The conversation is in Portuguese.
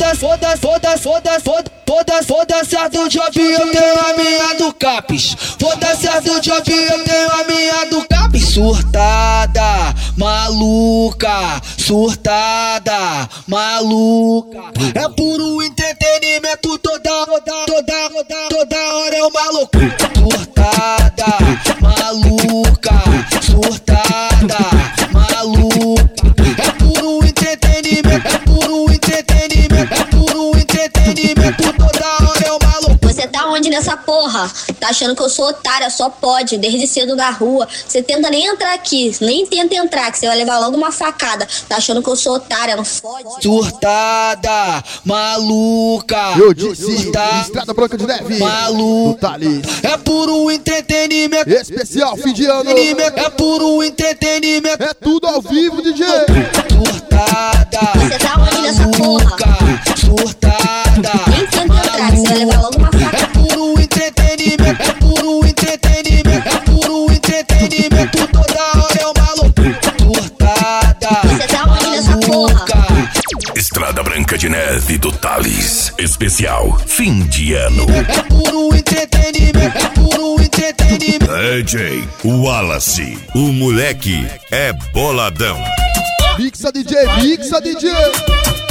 Foda-se a do Job, eu tenho a minha do Capes. Foda-se a do Job, eu tenho a minha do Capes. Surtada, maluca, surtada, maluca. É puro entretenimento, toda hora é uma loucura. Surtada, maluca, surtada, maluca. É puro entretenimento, toda hora é uma loucura. Você tá onde nessa porra? Tá achando que eu sou otária, só pode, desde cedo na rua. Você tenta nem entrar aqui, nem tenta entrar, que você vai levar logo uma facada. Tá achando que eu sou otária, não fode. Surtada, maluca, eu disse, Estrada Branca de Neve, maluca. É puro entretenimento, especial fim de ano. É puro entretenimento, é tudo ao vivo, DJ. Surtada, você tá onde nessa porra? Surtada, nem tenta entrar, que você vai levar logo uma facada. É puro entretenimento, toda hora é uma loucura. Surtada, você tá onde nessa porra? Estrada Branca de Neve do Thales, especial fim de ano. É puro entretenimento, DJ Wallace, o moleque é boladão. Mixa DJ, mixa DJ.